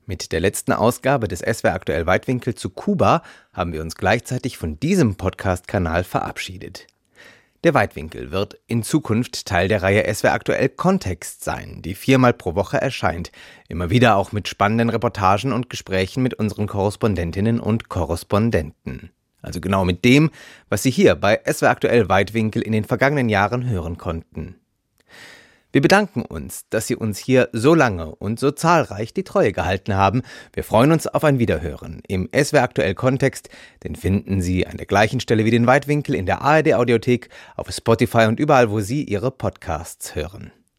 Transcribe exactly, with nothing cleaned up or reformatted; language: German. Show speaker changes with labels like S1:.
S1: Mit der letzten Ausgabe des S W R Aktuell Weitwinkel zu Kuba haben wir uns gleichzeitig von diesem Podcast-Kanal verabschiedet. Der Weitwinkel wird in Zukunft Teil der Reihe S W R Aktuell Kontext sein, die viermal pro Woche erscheint. Immer wieder auch mit spannenden Reportagen und Gesprächen mit unseren Korrespondentinnen und Korrespondenten. Also genau mit dem, was Sie hier bei S W R Aktuell Weitwinkel in den vergangenen Jahren hören konnten. Wir bedanken uns, dass Sie uns hier so lange und so zahlreich die Treue gehalten haben. Wir freuen uns auf ein Wiederhören im S W R Aktuell Kontext. Den finden Sie an der gleichen Stelle wie den Weitwinkel in der A R D Audiothek, auf Spotify und überall, wo Sie Ihre Podcasts hören.